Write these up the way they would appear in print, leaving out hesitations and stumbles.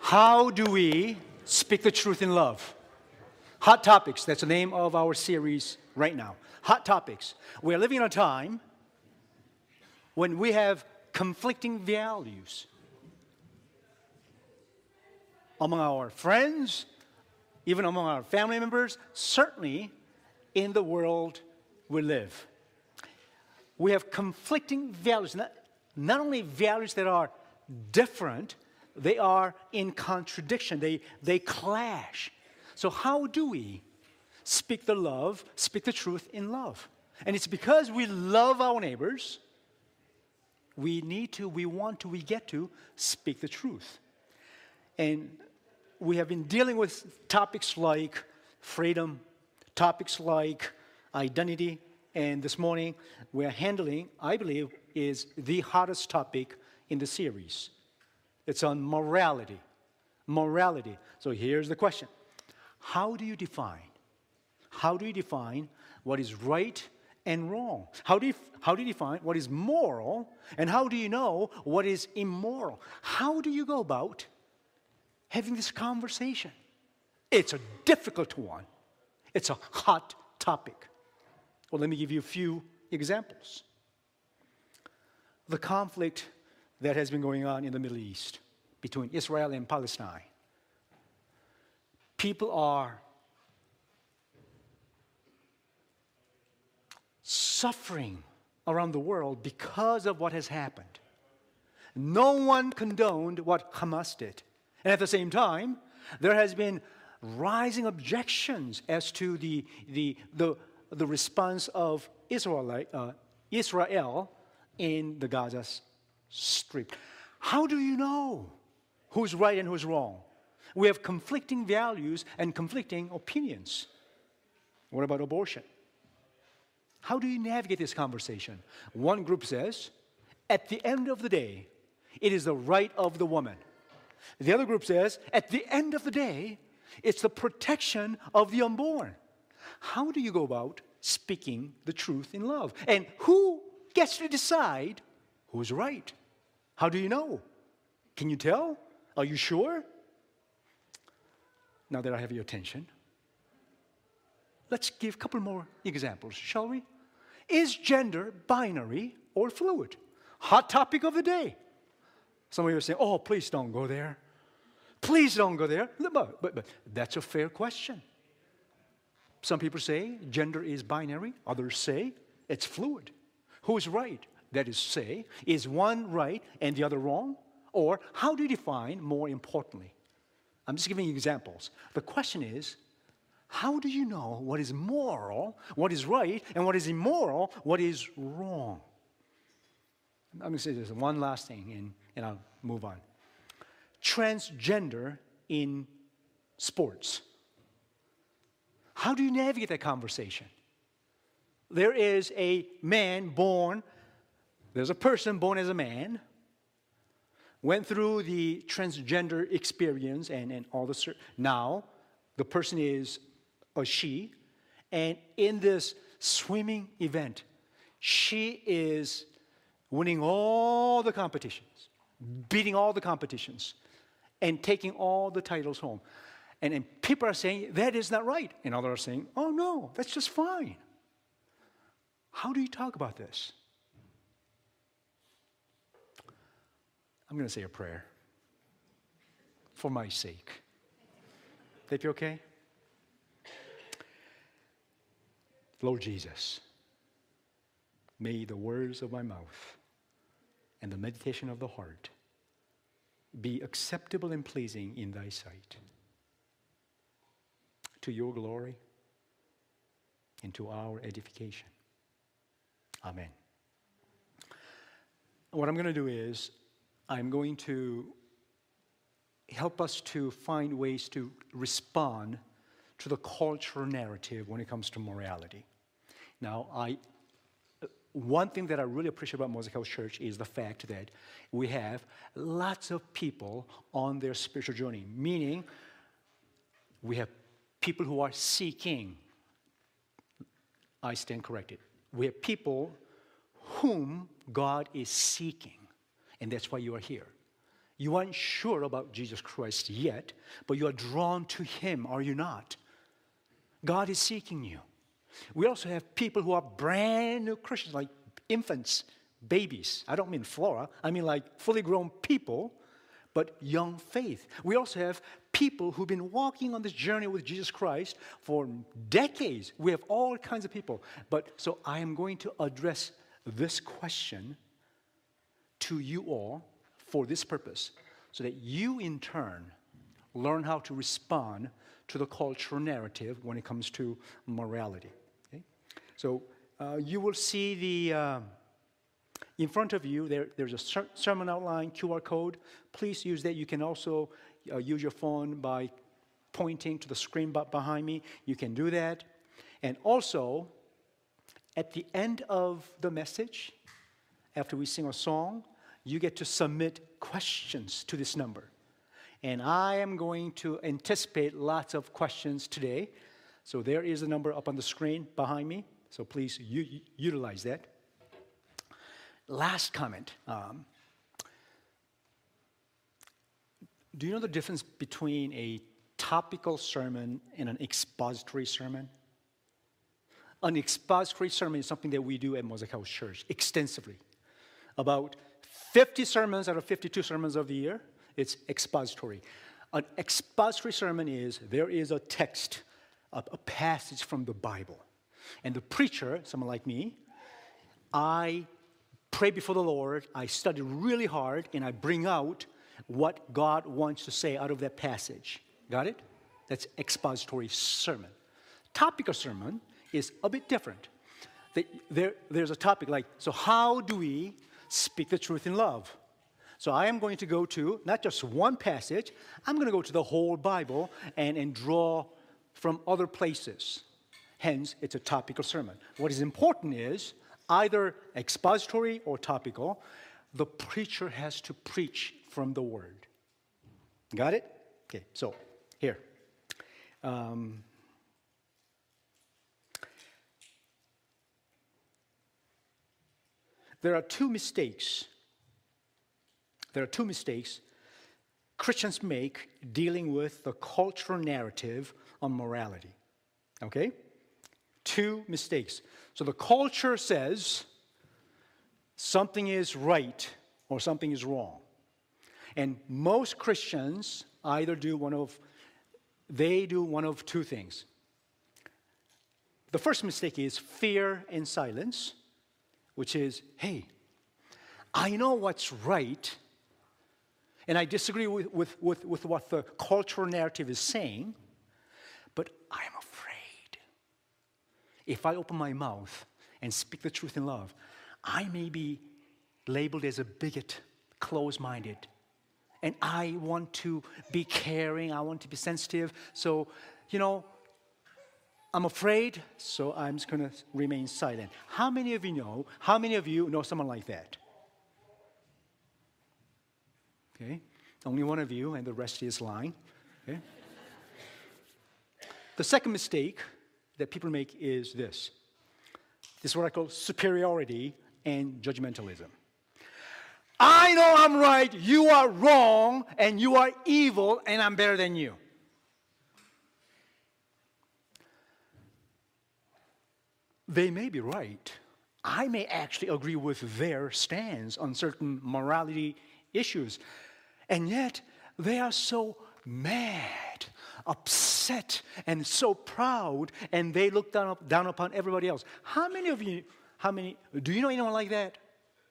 How do we speak the truth in love? Hot Topics, that's the name of our series right now. Hot Topics. We're living in a time when we have conflicting values among our friends, even among our family members, certainly in the world we live. We have conflicting values, not only values that are different, they are in contradiction, they clash. So how do we speak the truth in love? And it's because we love our neighbors, we get to speak the truth. And we have been dealing with topics like freedom, topics like identity, and this morning we are handling, I believe, is the hottest topic in the series. It's on morality. Morality. So here's the question. How do you define what is right and wrong? How do you define what is moral, and how do you know what is immoral? How do you go about having this conversation? It's a difficult one. It's a hot topic. Well, let me give you a few examples. The conflict that has been going on in the Middle East between Israel and Palestine. People are suffering around the world because of what has happened. No one condoned what Hamas did. And at the same time, there has been rising objections as to the response of Israel in the Gaza Strip. How do you know who's right and who's wrong? We have conflicting values and conflicting opinions. What about abortion? How do you navigate this conversation? One group says, at the end of the day, it is the right of the woman. The other group says, at the end of the day, it's the protection of the unborn. How do you go about speaking the truth in love? And who gets to decide who's right? How do you know? Can you tell? Are you sure? Now that I have your attention, let's give a couple more examples, shall we? Is gender binary or fluid? Hot topic of the day. Some of you are saying, oh, please don't go there. Please don't go there. But that's a fair question. Some people say gender is binary. Others say it's fluid. Who's right? That is, say, is one right and the other wrong? Or how do you define more importantly? I'm just giving you examples. The question is, how do you know what is moral, what is right, and what is immoral, what is wrong? I'm going to say this one last thing, and I'll move on. Transgender in sports. How do you navigate that conversation? There is a man born, there's a person born as a man, went through the transgender experience and all the, now the person is a she, and in this swimming event, she is winning all the competitions, beating all the competitions, and taking all the titles home. And people are saying, that is not right. And others are saying, oh no, that's just fine. How do you talk about this? I'm going to say a prayer for my sake. That be okay? Lord Jesus, may the words of my mouth and the meditation of the heart be acceptable and pleasing in thy sight, to your glory and to our edification. Amen. What I'm going to do is, I'm going to help us to find ways to respond to the cultural narrative when it comes to morality. Now, one thing that I really appreciate about Mosaic House Church is the fact that we have lots of people on their spiritual journey, meaning we have people who are seeking. I stand corrected. We have people whom God is seeking, and that's why you are here. You aren't sure about Jesus Christ yet, but you are drawn to Him, are you not? God is seeking you. We also have people who are brand new Christians, like infants, babies. I don't mean Flora. I mean like fully grown people, but young faith. We also have people who've been walking on this journey with Jesus Christ for decades. We have all kinds of people. So I am going to address this question to you all for this purpose, so that you in turn learn how to respond to the cultural narrative when it comes to morality. Okay? So you will see in front of you, there's a sermon outline, QR code. Please use that. You can also use your phone by pointing to the screen behind me. You can do that. And also, at the end of the message, after we sing a song, you get to submit questions to this number. And I am going to anticipate lots of questions today. So there is a number up on the screen behind me. So please utilize that. Last comment. Do you know the difference between a topical sermon and an expository sermon? An expository sermon is something that we do at Mosaic House Church extensively. About 50 sermons out of 52 sermons of the year, it's expository. An expository sermon is, there is a text, a passage from the Bible. And the preacher, someone like me, I pray before the Lord, I study really hard, and I bring out what God wants to say out of that passage. Got it? That's expository sermon. Topical sermon is a bit different. There's a topic like, so how do we speak the truth in love? So I am going to go to not just one passage, I'm going to go to the whole Bible and draw from other places. Hence, it's a topical sermon. What is important is, either expository or topical, the preacher has to preach from the Word. Got it? Okay, so here. There are two mistakes Christians make dealing with the cultural narrative on morality. Okay? Two mistakes. So the culture says something is right or something is wrong. And most Christians either do one of two things. The first mistake is fear and silence, which is, hey, I know what's right, and I disagree with what the cultural narrative is saying, but I'm afraid. If I open my mouth and speak the truth in love, I may be labeled as a bigot, closed-minded, and I want to be caring, I want to be sensitive, so, I'm afraid, so I'm just going to remain silent. How many of you know someone like that? Okay, only one of you, and the rest is lying. Okay. The second mistake that people make is this. This is what I call superiority and judgmentalism. I know I'm right, you are wrong, and you are evil, and I'm better than you. They may be right. I may actually agree with their stance on certain morality issues. And yet, they are so mad, upset, and so proud, and they look down upon everybody else. Do you know anyone like that?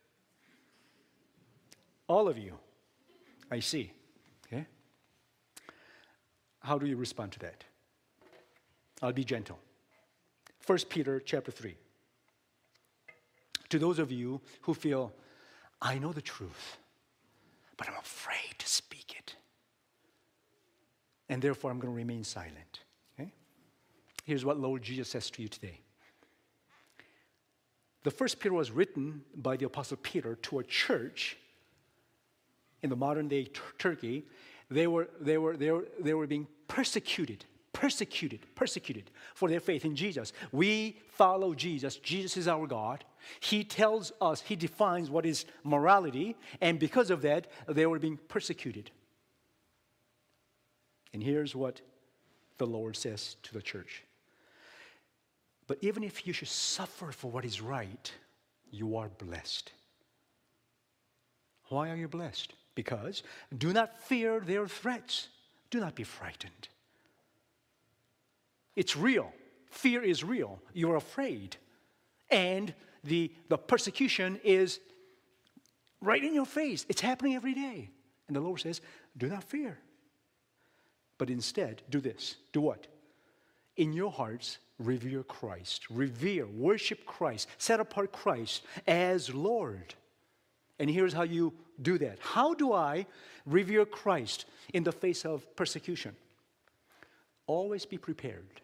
All of you, I see. Okay? How do you respond to that? I'll be gentle. 1 Peter chapter 3. To those of you who feel, I know the truth, but I'm afraid to speak it, and therefore I'm going to remain silent. Okay? Here's what Lord Jesus says to you today. The first Peter was written by the Apostle Peter to a church in the modern day Turkey. They were being persecuted persecuted for their faith in Jesus. We follow Jesus. Jesus is our God. He tells us, he defines what is morality, and because of that, they were being persecuted. And here's what the Lord says to the church. But even if you should suffer for what is right, you are blessed. Why are you blessed? Because do not fear their threats. Do not be frightened. It's real. Fear is real. You're afraid. And the persecution is right in your face. It's happening every day. And the Lord says, do not fear. But instead, do this. Do what? In your hearts, revere Christ. Revere, worship Christ. Set apart Christ as Lord. And here's how you do that. How do I revere Christ in the face of persecution? Always be prepared.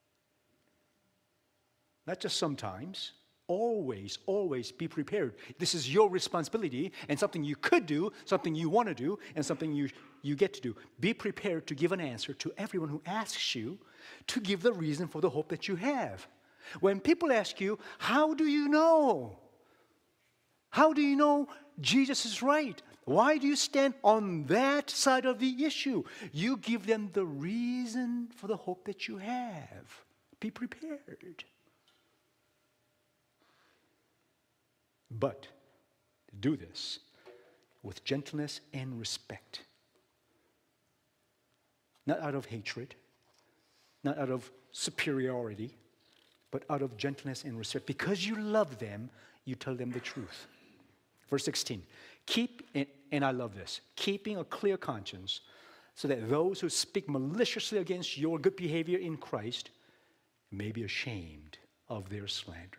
Not just sometimes. Always, always be prepared. This is your responsibility and something you could do, something you want to do, and something you get to do. Be prepared to give an answer to everyone who asks you to give the reason for the hope that you have. When people ask you, how do you know? How do you know Jesus is right? Why do you stand on that side of the issue? You give them the reason for the hope that you have. Be prepared. But do this with gentleness and respect. Not out of hatred, not out of superiority, but out of gentleness and respect. Because you love them, you tell them the truth. Verse 16, and I love this, keeping a clear conscience so that those who speak maliciously against your good behavior in Christ may be ashamed of their slander.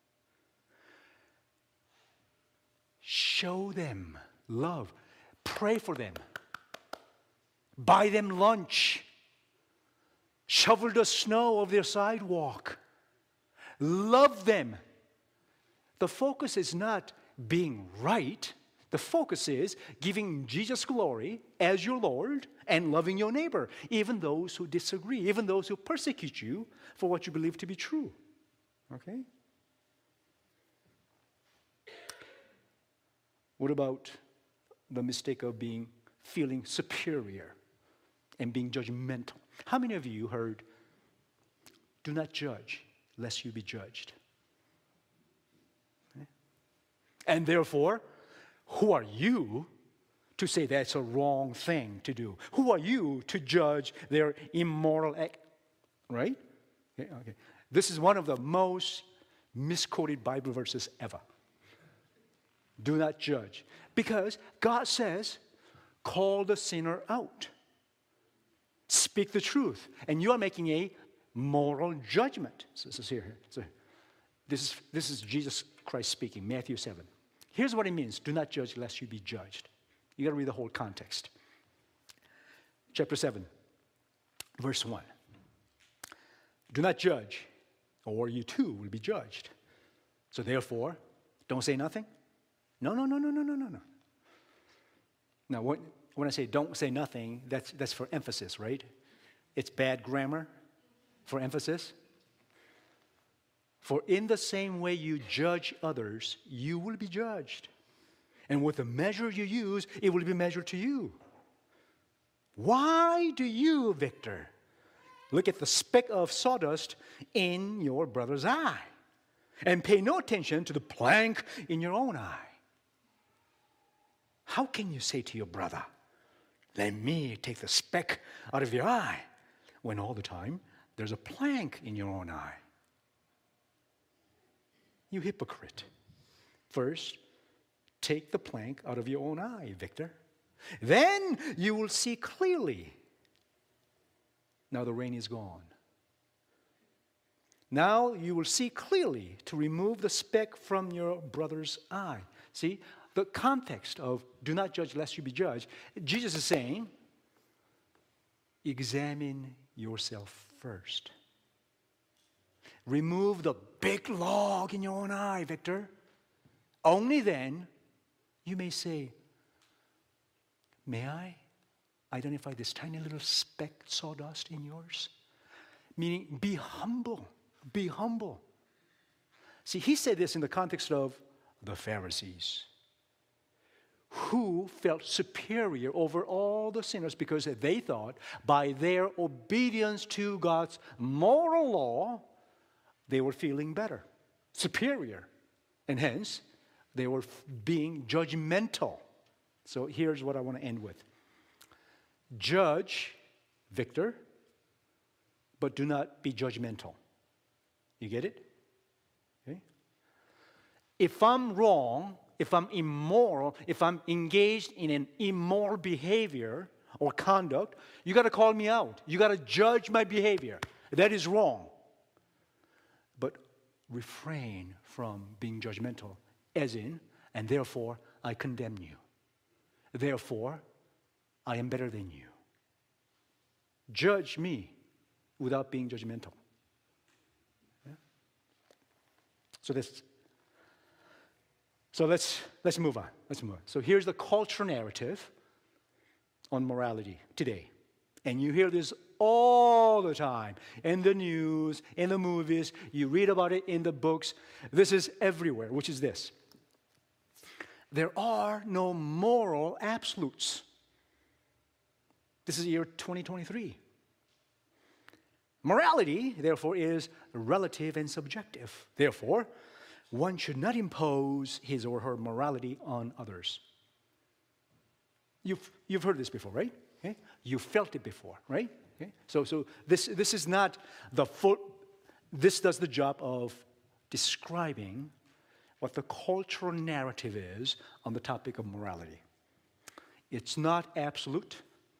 Show them love. Pray for them. Buy them lunch. Shovel the snow of their sidewalk. Love them. The focus is not being right. The focus is giving Jesus glory as your Lord and loving your neighbor, even those who disagree, even those who persecute you for what you believe to be true. Okay? What about the mistake of feeling superior and being judgmental? How many of you heard, do not judge lest you be judged? Okay? And therefore, who are you to say that's a wrong thing to do? Who are you to judge their immoral act? Right? Okay. This is one of the most misquoted Bible verses ever. Do not judge. Because God says, call the sinner out. Speak the truth. And you are making a moral judgment. So this is here. So this is Jesus Christ speaking, Matthew 7. Here's what it means. Do not judge lest you be judged. You got to read the whole context. Chapter 7, verse 1. Do not judge, or you too will be judged. So therefore, don't say nothing. No. Now, when I say don't say nothing, that's for emphasis, right? It's bad grammar for emphasis. For in the same way you judge others, you will be judged. And with the measure you use, it will be measured to you. Why do you, Victor, look at the speck of sawdust in your brother's eye and pay no attention to the plank in your own eye? How can you say to your brother, let me take the speck out of your eye, when all the time there's a plank in your own eye? You hypocrite. First, take the plank out of your own eye, Victor. Then you will see clearly. Now the rain is gone. Now you will see clearly to remove the speck from your brother's eye. See? The context of do not judge lest you be judged, Jesus is saying, examine yourself first. Remove the big log in your own eye, Victor. Only then you may say, may I identify this tiny little speck sawdust in yours? meaning be humble. Be humble. See, he said this in the context of the Pharisees, who felt superior over all the sinners because they thought by their obedience to God's moral law, they were feeling better, superior. And hence, they were being judgmental. So here's what I want to end with. Judge, Victor, but do not be judgmental. You get it? Okay? If I'm wrong, if I'm immoral, if I'm engaged in an immoral behavior or conduct, you got to call me out. You got to judge my behavior. That is wrong. But refrain from being judgmental, as in, and therefore I condemn you. Therefore, I am better than you. Judge me without being judgmental. Yeah? So let's move on. Let's move on. So here's the cultural narrative on morality today. And you hear this all the time in the news, in the movies, you read about it in the books. This is everywhere, which is this. There are no moral absolutes. This is year 2023. Morality, therefore, is relative and subjective. Therefore, one should not impose his or her morality on others. You've heard this before, right? Okay? You felt it before, right? Okay? So this is not the full. This does the job of describing what the cultural narrative is on the topic of morality. It's not absolute,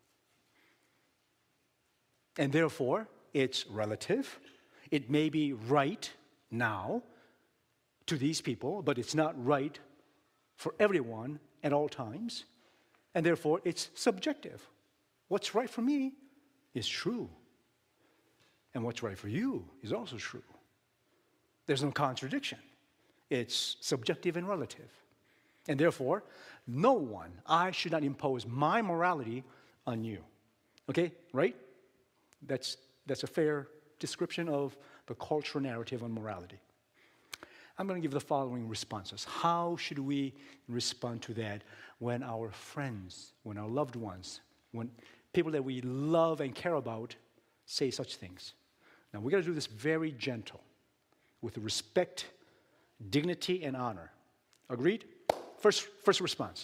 and therefore it's relative. It may be right now to these people, but it's not right for everyone at all times, and therefore it's subjective. What's right for me is true, and what's right for you is also true. There's no contradiction. It's subjective and relative. And therefore, I should not impose my morality on you. Okay, right? That's a fair description of the cultural narrative on morality. I'm going to give the following responses. How should we respond to that when our friends, when our loved ones, when people that we love and care about say such things? Now, we're going to do this very gentle, with respect, dignity, and honor. Agreed? First response.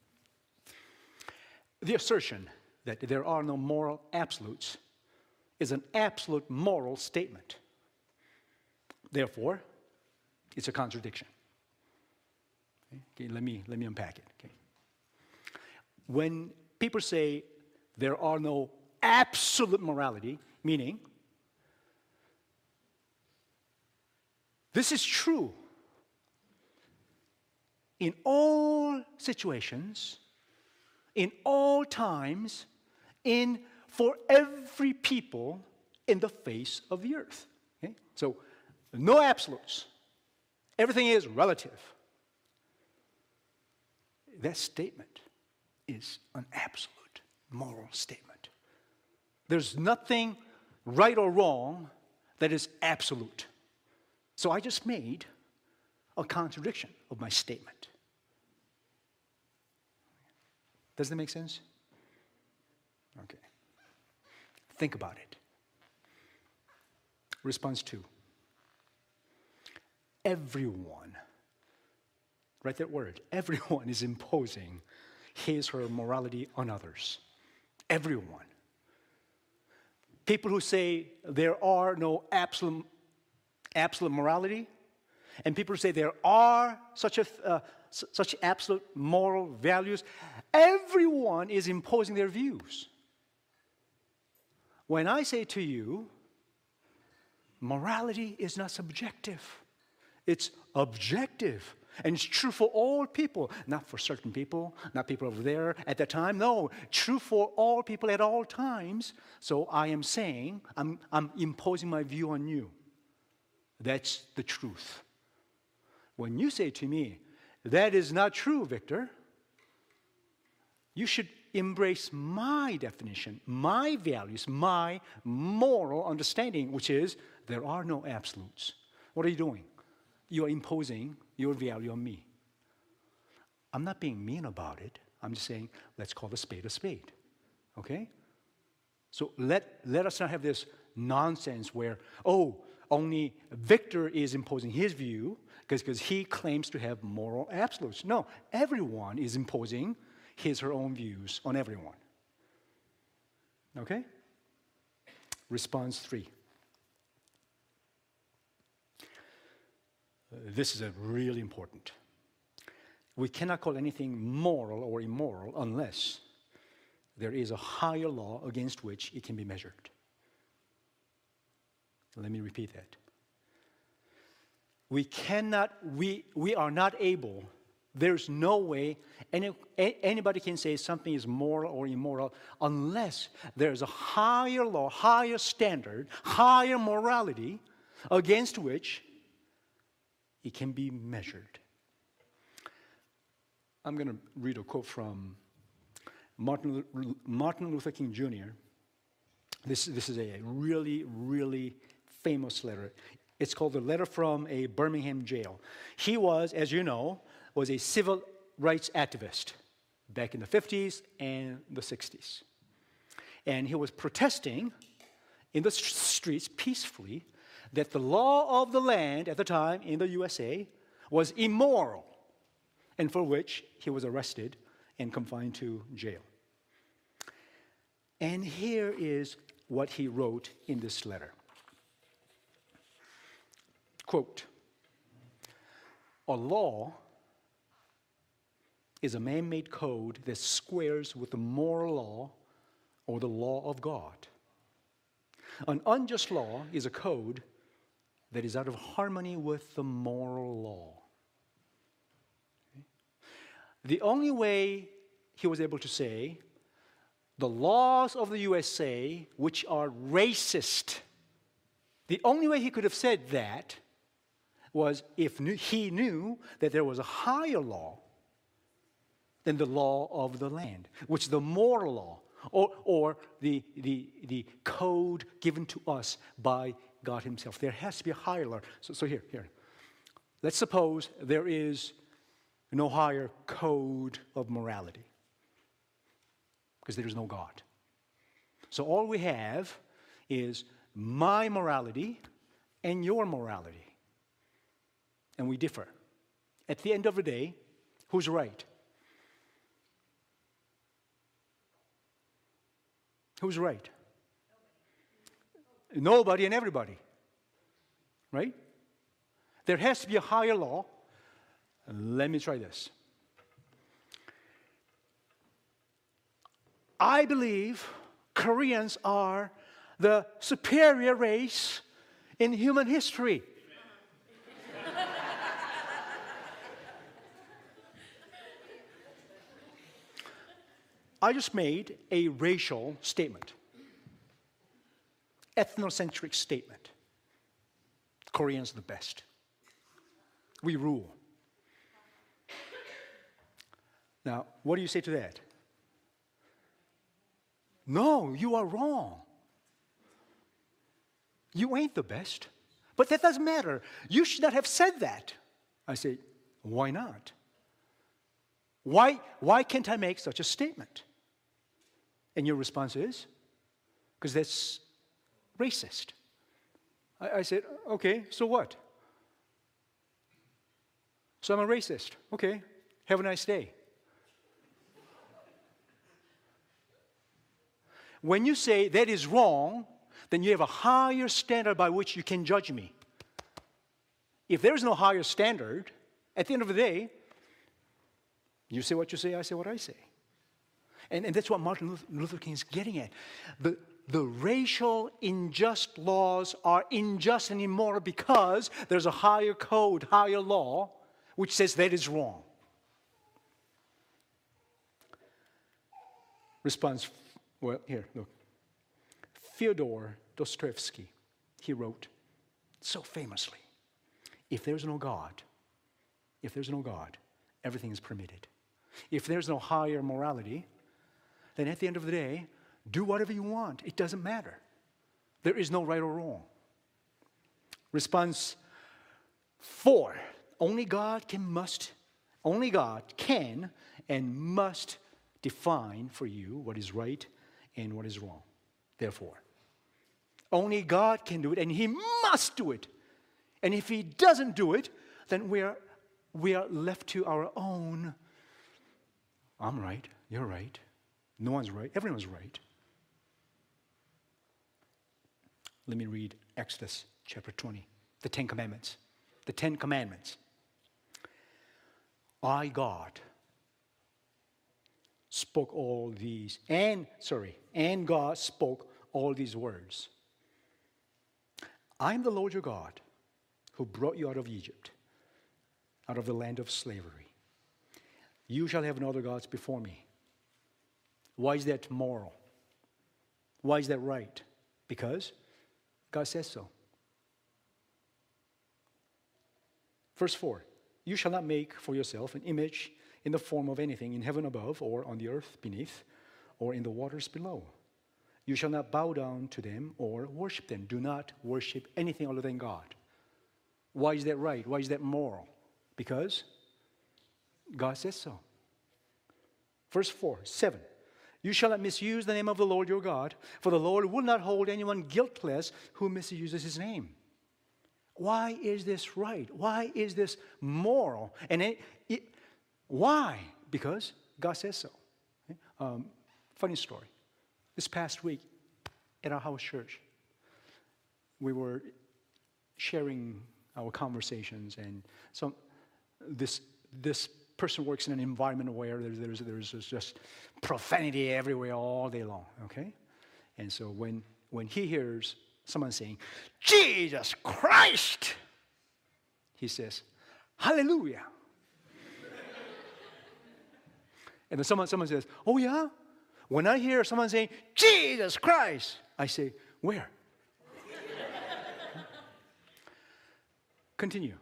The assertion that there are no moral absolutes is an absolute moral statement. Therefore, it's a contradiction. Okay, let me unpack it. Okay. When people say there are no absolute morality, meaning this is true in all situations, in all times, for every people in the face of the earth. Okay? So, no absolutes. Everything is relative. That statement is an absolute moral statement. There's nothing right or wrong that is absolute. So I just made a contradiction of my statement. Does that make sense? Okay. Think about it. Response 2. Everyone, write that word, everyone is imposing his or her morality on others. Everyone. People who say there are no absolute morality, and people who say there are such absolute moral values, everyone is imposing their views. When I say to you, morality is not subjective, it's objective. And it's true for all people, not for certain people, not people over there at that time. No, true for all people at all times. So I am saying, I'm imposing my view on you. That's the truth. When you say to me, that is not true, Victor, you should embrace my definition, my values, my moral understanding, which is there are no absolutes. What are you doing? You are imposing your value on me. I'm not being mean about it. I'm just saying, let's call a spade, okay? So let us not have this nonsense where, only Victor is imposing his view because he claims to have moral absolutes. No, everyone is imposing his or her own views on everyone. Okay? Response 3. This is really important. We cannot call anything moral or immoral unless there is a higher law against which it can be measured. Let me repeat that. We are not able, there's no way anybody can say something is moral or immoral unless there's a higher law, higher standard, higher morality against which it can be measured. I'm going to read a quote from Martin Luther King Jr. This is a really, really famous letter. It's called the Letter from a Birmingham Jail. He was, as you know, was a civil rights activist back in the 50s and the 60s. And he was protesting in the streets peacefully that the law of the land at the time in the USA was immoral, and for which he was arrested and confined to jail. And here is what he wrote in this letter. Quote, "A law is a man-made code that squares with the moral law or the law of God. An unjust law is a code that is out of harmony with the moral law." Okay? The only way he was able to say the laws of the USA, which are racist, the only way he could have said that was if he knew that there was a higher law than the law of the land, which is the moral law, or the code given to us by God himself. There has to be a higher law. So here. Let's suppose there is no higher code of morality because there is no God. So all we have is my morality and your morality. And we differ. At the end of the day, who's right? Who's right? Nobody and everybody. Right? There has to be a higher law. Let me try this. I believe Koreans are the superior race in human history. I just made a racial statement, ethnocentric statement. Koreans are the best. We rule. Now, what do you say to that? No, you are wrong. You ain't the best. But that doesn't matter. You should not have said that. I say, why not? Why can't I make such a statement? And your response is, because that's racist. I said, okay, so what? So I'm a racist. Okay, have a nice day. When you say that is wrong, then you have a higher standard by which you can judge me. If there is no higher standard, at the end of the day, you say what you say, I say what I say. And that's what Martin Luther King is getting at. The racial unjust laws are unjust and immoral because there's a higher code, higher law, which says that is wrong. Response, well, here, look. Fyodor Dostoevsky, he wrote so famously, if there's no God, everything is permitted. If there's no higher morality, then at the end of the day, do whatever you want. It doesn't matter. There is no right or wrong. Response 4. Only God can and must define for you what is right and what is wrong. Therefore, only God can do it, and He must do it. And if He doesn't do it, then we are left to our own. I'm right, you're right, no one's right, everyone's right. Let me read Exodus chapter 20, the 10 Commandments. The 10 Commandments. I, God, spoke all these, and God spoke all these words. I am the Lord your God, who brought you out of Egypt, out of the land of slavery. You shall have no other gods before me. Why is that moral? Why is that right? Because God says so. Verse 4, you shall not make for yourself an image in the form of anything in heaven above, or on the earth beneath, or in the waters below. You shall not bow down to them or worship them. Do not worship anything other than God. Why is that right? Why is that moral? Because God says so. Verse 7, you shall not misuse the name of the Lord your God, for the Lord will not hold anyone guiltless who misuses His name. Why is this right? Why is this moral? And why? Because God says so. Okay? Funny story. This past week at our house church, we were sharing our conversations, and this person works in an environment where there's just profanity everywhere all day long. Okay, and so when he hears someone saying, Jesus Christ, he says, Hallelujah. And then someone says, oh yeah? When I hear someone saying, Jesus Christ, I say, where? Continue.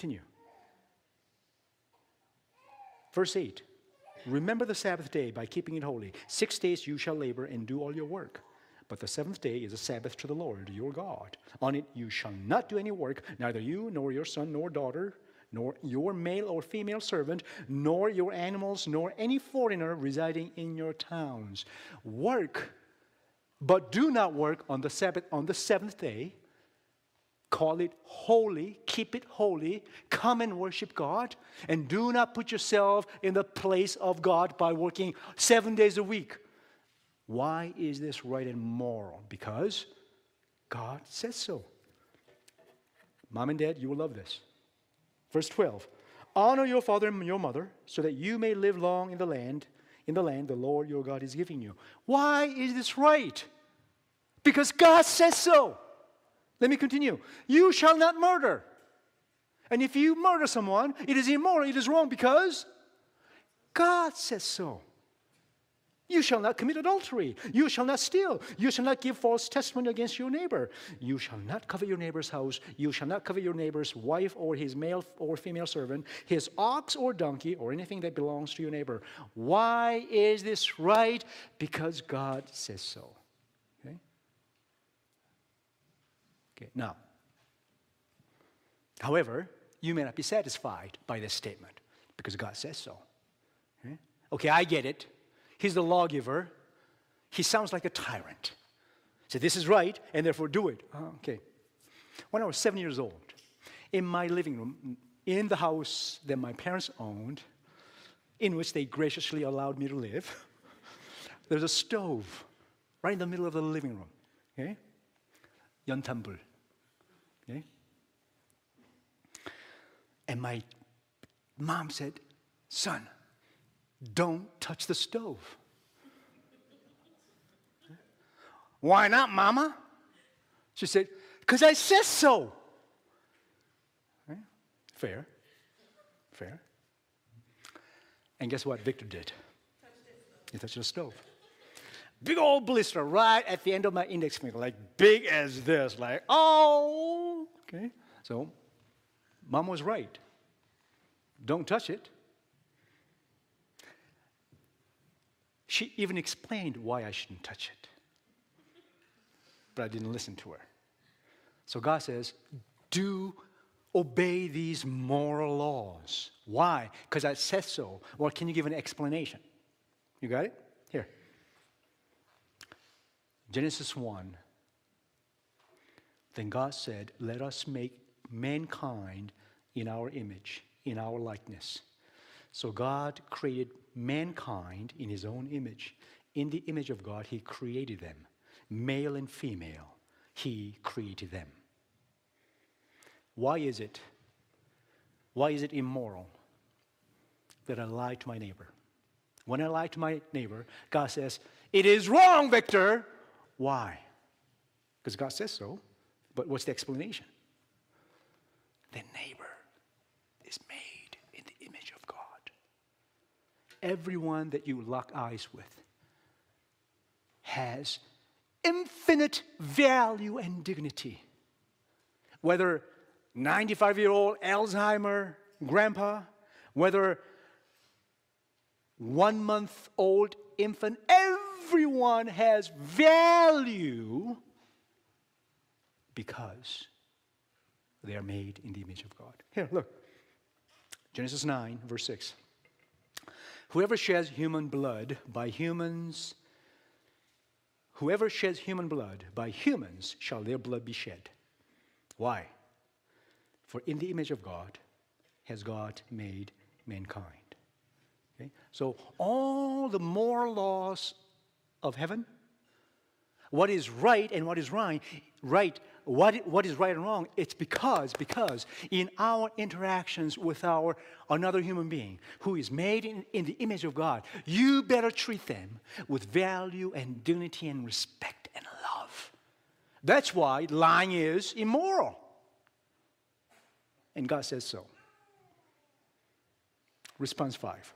Verse 8, remember the Sabbath day by keeping it holy. 6 days you shall labor and do all your work. But the seventh day is a Sabbath to the Lord your God. On it you shall not do any work, neither you, nor your son, nor daughter, nor your male or female servant, nor your animals, nor any foreigner residing in your towns. Work, but do not work on the Sabbath, on the seventh day. Call it holy, keep it holy, come and worship God, and do not put yourself in the place of God by working 7 days a week. Why is this right and moral? Because God says so. Mom and Dad, you will love this. Verse 12, honor your father and your mother so that you may live long in the land the Lord your God is giving you. Why is this right? Because God says so. Let me continue. You shall not murder. And if you murder someone, it is immoral, it is wrong because God says so. You shall not commit adultery. You shall not steal. You shall not give false testimony against your neighbor. You shall not covet your neighbor's house. You shall not covet your neighbor's wife or his male or female servant, his ox or donkey, or anything that belongs to your neighbor. Why is this right? Because God says so. Okay, now, however, you may not be satisfied by this statement because God says so. Okay, I get it. He's the lawgiver. He sounds like a tyrant. So this is right, and therefore do it. Okay. When I was 7 years old, in my living room, in the house that my parents owned, in which they graciously allowed me to live, there's a stove right in the middle of the living room. Okay? 연탄불. Okay? And my mom said, son, don't touch the stove. Why not, Mama? She said, because I said so. Okay? Fair. And guess what Victor did? He touched the stove. Big old blister right at the end of my index finger, like big as this, like, oh. Okay, so Mom was right. Don't touch it. She even explained why I shouldn't touch it. But I didn't listen to her. So God says, obey these moral laws. Why? Because I said so. Well, can you give an explanation? You got it? Here. Genesis 1. Then God said, let us make mankind in our image, in our likeness. So God created mankind in his own image. In the image of God, he created them. Male and female, he created them. Why is it immoral that I lie to my neighbor? When I lie to my neighbor, God says, it is wrong, Victor. Why? Because God says so. But what's the explanation? The neighbor is made in the image of God. Everyone that you lock eyes with has infinite value and dignity. Whether 95-year-old Alzheimer grandpa, whether 1-month-old infant, everyone has value because they are made in the image of God. Here, look. Genesis 9, verse 6. Whoever sheds human blood by humans shall their blood be shed. Why? For in the image of God has God made mankind. Okay? So all the moral laws of heaven, what is right and what is wrong, what is right and wrong, it's because in our interactions with another human being who is made in the image of God, you better treat them with value and dignity and respect and love. That's why lying is immoral. And God says so. Response 5.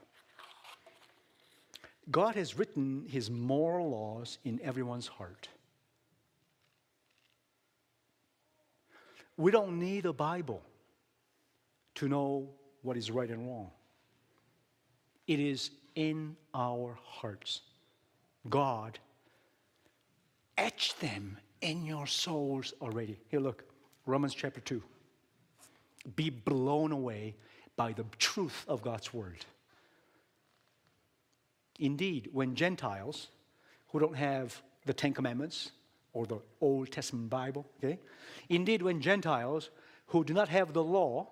God has written his moral laws in everyone's heart. We don't need a Bible to know what is right and wrong. It is in our hearts. God etched them in your souls already. Here, look, Romans chapter 2. Be blown away by the truth of God's word. Indeed, when Gentiles who don't have the Ten Commandments or the Old Testament Bible, okay? Indeed, when Gentiles who do not have the law,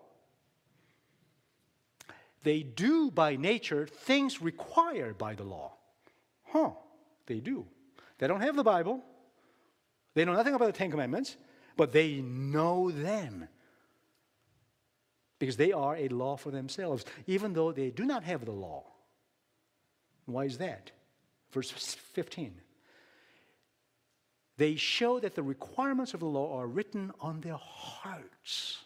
they do by nature things required by the law. They do. They don't have the Bible. They know nothing about the Ten Commandments, but they know them because they are a law for themselves, even though they do not have the law. Why is that? Verse 15. They show that the requirements of the law are written on their hearts,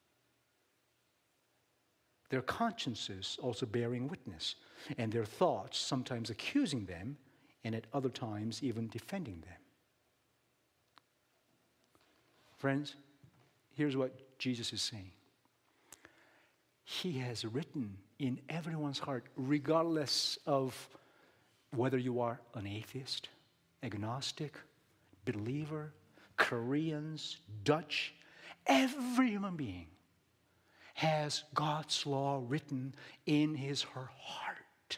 their consciences also bearing witness, and their thoughts sometimes accusing them, and at other times even defending them. Friends, here's what Jesus is saying. He has written in everyone's heart, regardless of whether you are an atheist, agnostic, believer, Koreans, Dutch, every human being has God's law written in his or her heart.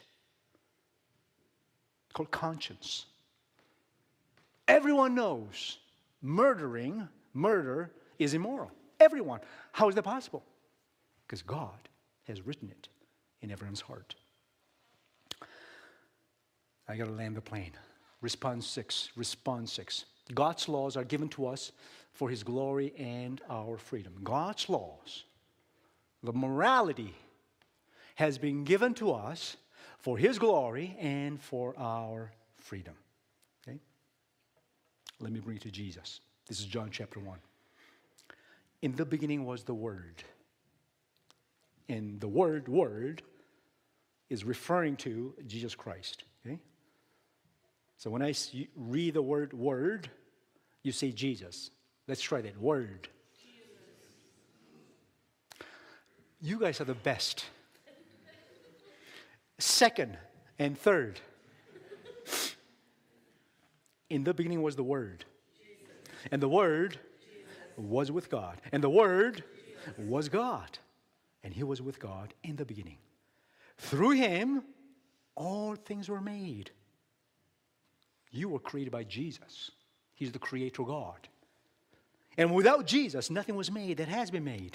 It's called conscience. Everyone knows murder is immoral. Everyone. How is that possible? Because God has written it in everyone's heart. I got to land the plane. Response 6. God's laws are given to us for his glory and our freedom. God's laws, the morality, has been given to us for his glory and for our freedom. Okay? Let me bring it to Jesus. This is John chapter 1. In the beginning was the Word. And the word is referring to Jesus Christ. Okay? So when I read the word, you say Jesus. Let's try that. Word. Jesus. You guys are the best. Second and third. In the beginning was the Word. And the Word was with God. And the Word was God. And He was with God in the beginning. Through Him, all things were made. You were created by Jesus. He's the Creator God. And without Jesus, nothing was made that has been made.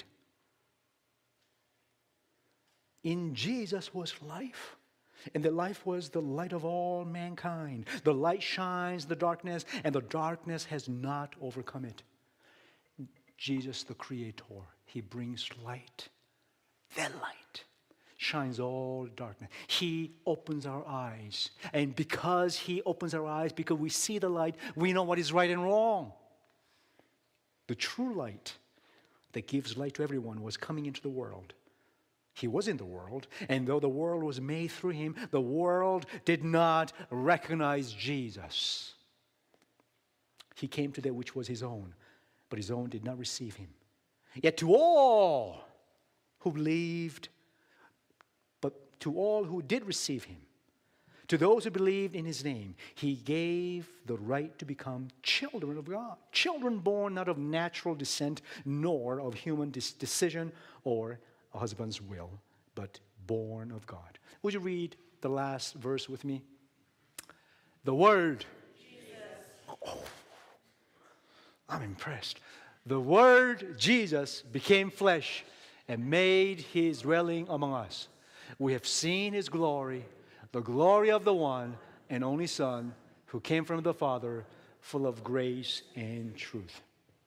In Jesus was life. And the life was the light of all mankind. The light shines in the darkness, and the darkness has not overcome it. Jesus, the Creator, He brings light. That light shines all darkness. He opens our eyes. And because He opens our eyes, because we see the light, we know what is right and wrong. The true light that gives light to everyone was coming into the world. He was in the world, and though the world was made through Him, the world did not recognize Jesus. He came to that which was His own, but His own did not receive Him. Yet to all who believed, but to all who did receive Him, to those who believed in His name, He gave the right to become children of God. Children born not of natural descent, nor of human decision or a husband's will, but born of God. Would you read the last verse with me? The Word. Oh, I'm impressed. The Word, Jesus, became flesh and made His dwelling among us. We have seen His glory, the glory of the one and only Son who came from the Father, full of grace and truth.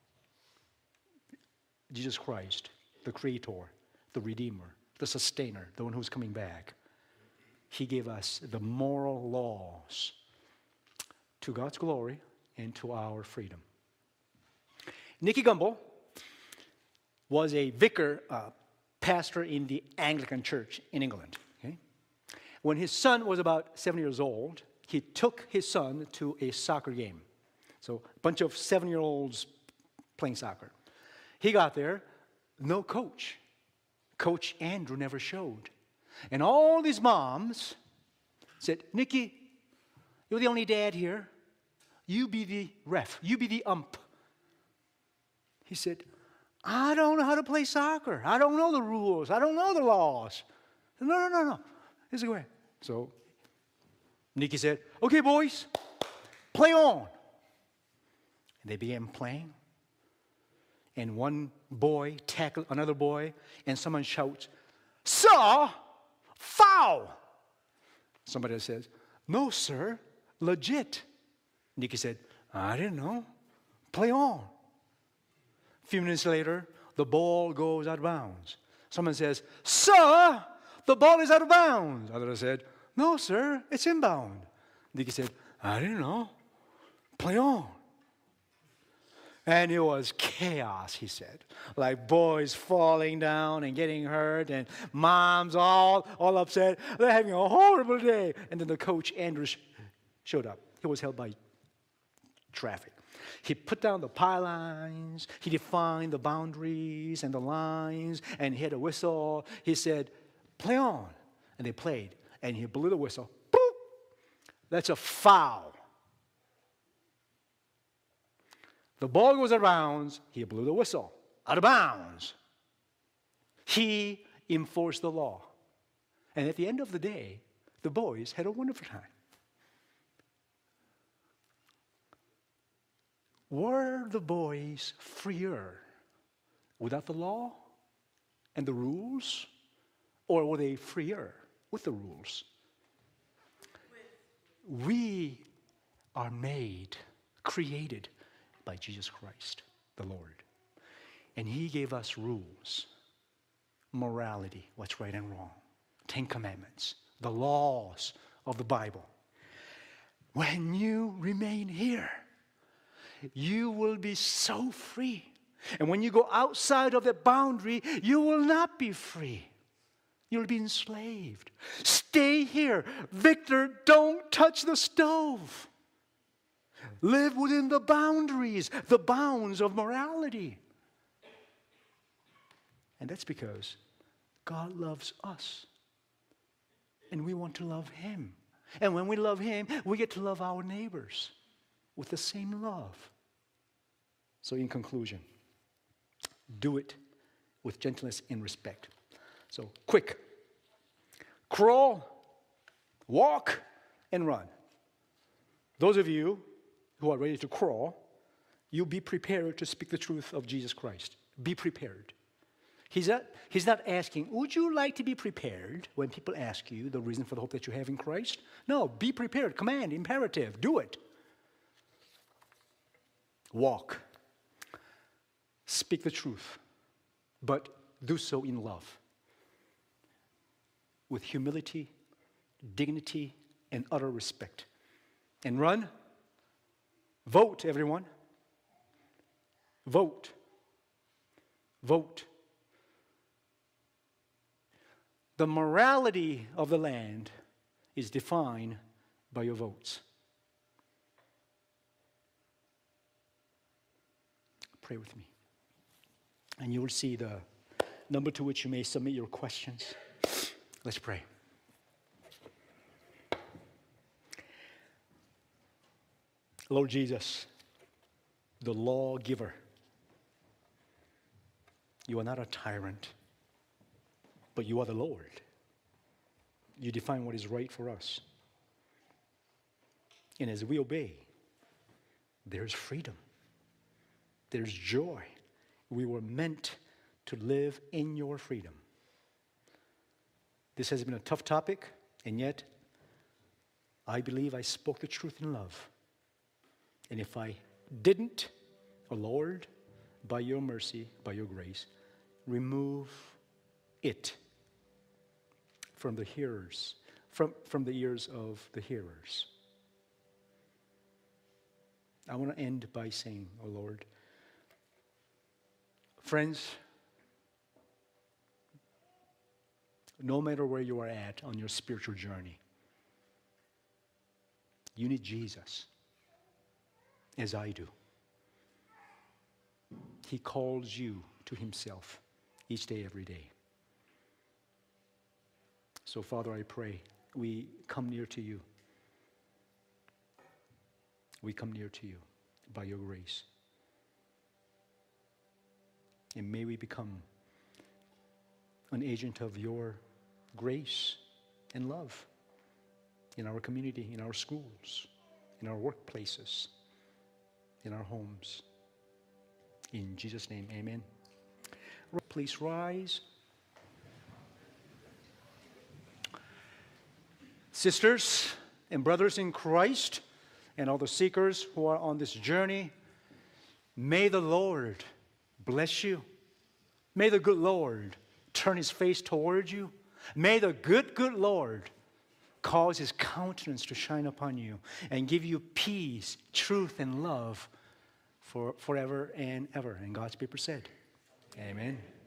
Jesus Christ, the Creator, the Redeemer, the Sustainer, the one who's coming back. He gave us the moral laws to God's glory and to our freedom. Nicky Gumbel was a vicar, pastor in the Anglican Church in England. Okay? When his son was about 7 years old, he took his son to a soccer game. So a bunch of 7-year-olds playing soccer. He got there, no coach. Coach Andrew never showed. And all these moms said, Nicky, you're the only dad here. You be the ref. You be the ump. He said, I don't know how to play soccer. I don't know the rules. I don't know the laws. No. This is great. So Nicky said, okay, boys, play on. And they began playing. And one boy tackled another boy, and someone shouts, Sir, foul! Somebody says, no, sir, legit. Nicky said, I didn't know. Play on. A few minutes later, the ball goes out of bounds. Someone says, Sir, the ball is out of bounds. Others said, no, sir, it's inbound. Nicky said, I didn't know. Play on. And it was chaos, he said. Like boys falling down and getting hurt, and moms all upset. They're having a horrible day. And then the coach, Andrew, showed up. He was held by traffic. He put down the pylons. He defined the boundaries and the lines, and he had a whistle. He said, play on. And they played. And he blew the whistle. Boop! That's a foul. The ball goes out of bounds. He blew the whistle. Out of bounds. He enforced the law. And at the end of the day, the boys had a wonderful time. Were the boys freer without the law and the rules? Or were they freer with the rules? We are made, created by Jesus Christ, the Lord. And He gave us rules, morality, what's right and wrong, 10 Commandments, the laws of the Bible. When you remain here, you will be so free. And when you go outside of that boundary, you will not be free. You'll be enslaved. Stay here. Victor, don't touch the stove. Live within the boundaries, the bounds of morality. And that's because God loves us. And we want to love Him. And when we love Him, we get to love our neighbors. with the same love. So in conclusion, do it with gentleness and respect. So quick. Crawl, walk, and run. Those of you who are ready to crawl, you be prepared to speak the truth of Jesus Christ. Be prepared. He's not asking, would you like to be prepared when people ask you the reason for the hope that you have in Christ? No, be prepared. Command, imperative. Do it. Walk. Speak the truth, but do so in love, with humility, dignity, and utter respect. And run. Vote, everyone. Vote. Vote. The morality of the land is defined by your votes. Pray with me. And you will see the number to which you may submit your questions. Let's pray. Lord Jesus, the lawgiver, you are not a tyrant, but you are the Lord. You define what is right for us. And as we obey, there's freedom. There's joy. We were meant to live in your freedom. This has been a tough topic, and yet I believe I spoke the truth in love. And if I didn't, oh Lord, by your mercy, by your grace, remove it from the hearers, from the ears of the hearers. I want to end by saying, oh Lord, friends, no matter where you are at on your spiritual journey, you need Jesus, as I do. He calls you to himself each day, every day. So, Father, I pray we come near to you. We come near to you by your grace. And may we become an agent of your grace and love in our community, in our schools, in our workplaces, in our homes. In Jesus' name, amen. Please rise. Sisters and brothers in Christ, and all the seekers who are on this journey, may the Lord bless you. May the good Lord turn his face toward you. May the good Lord cause his countenance to shine upon you and give you peace, truth, and love for forever and ever. And God's people said, amen.